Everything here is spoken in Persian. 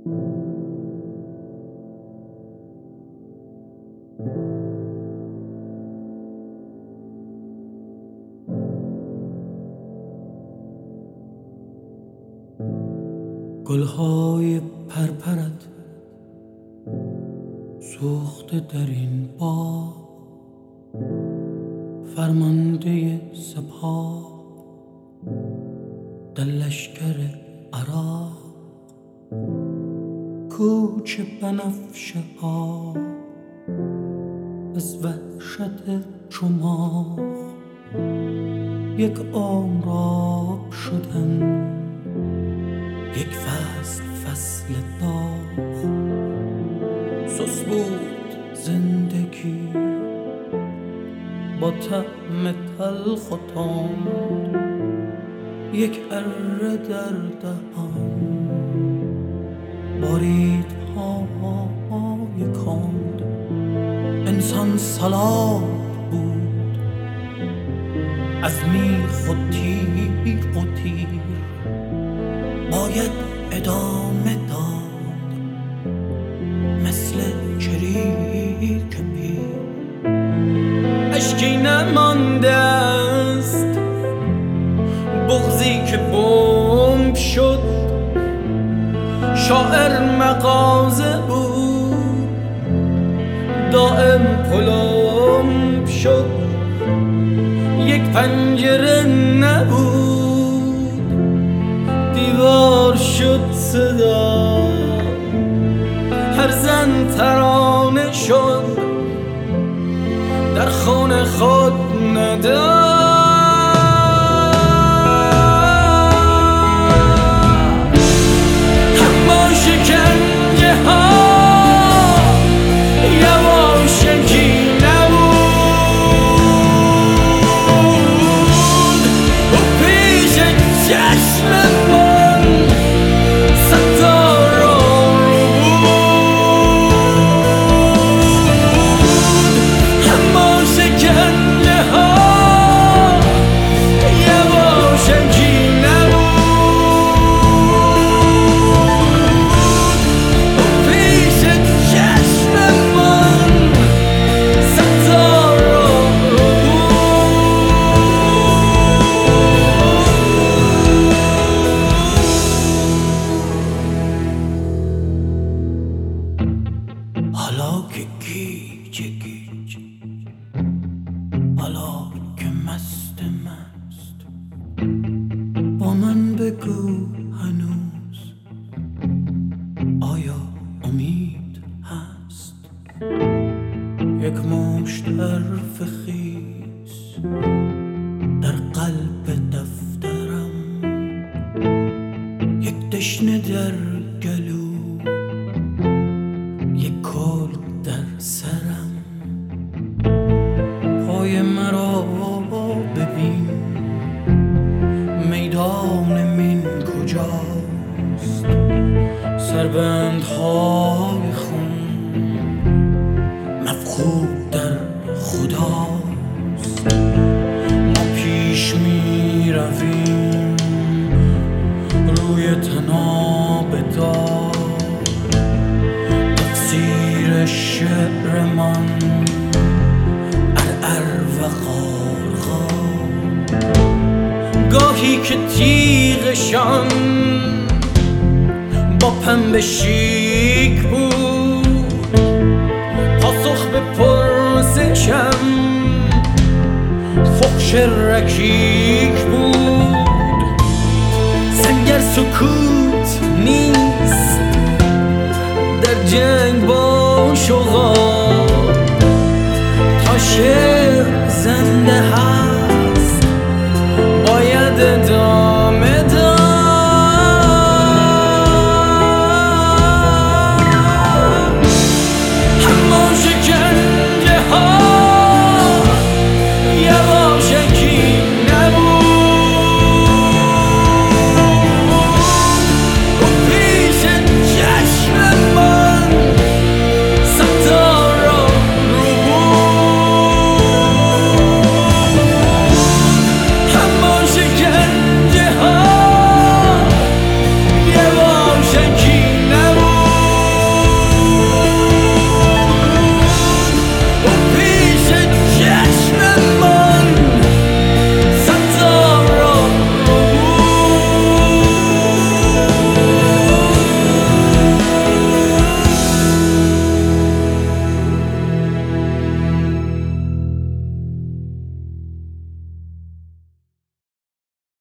گلهای پرپرت سوخته در این باغ، فرمانده سپاه در لشکر عراق. کوچه بنفشه ها از وحشت چماق، یک عمر آب شدن، یک فصل داغ. سوس بود زندگی با طعم تلخ و تند، یک اره در دهان بارید پاهای کند. انسان سلاب بود از میخ و تیغ و تیر، باید ادامه داد مثل چریک پیر. اشکی نمانده است، بغضی که بمب شد. شاعر مغازه بود، دائم پلم شد. یک پنجره نبود، دیوار شد صدا. هر زن ترانه شد، در خانه خود نداشت. اما شکنجه ها یواشکی نبود. و پیش چشم من ستاره بود. اما شکنجه ها یواشکی حالا که گیج گیج، حالا که مست مست، با من بگو هنوز آیا امید هست؟ یک مشت حرف خیس در قلب دفترم، یک دشنه در گلو، یک کل در سرم. پای مرا ببین، میدان من کجاست؟ سربندهای خون مفقود در خداست. ما پیش می رویم روی طناب دار، تفسیر شعر من ارعر و غارغار. گاهی که تیغشان با پنبه شیک بود، پاسخ به پرسشم فحش رکیک بود. سنگر سکوت نیست در جنگ با شغال،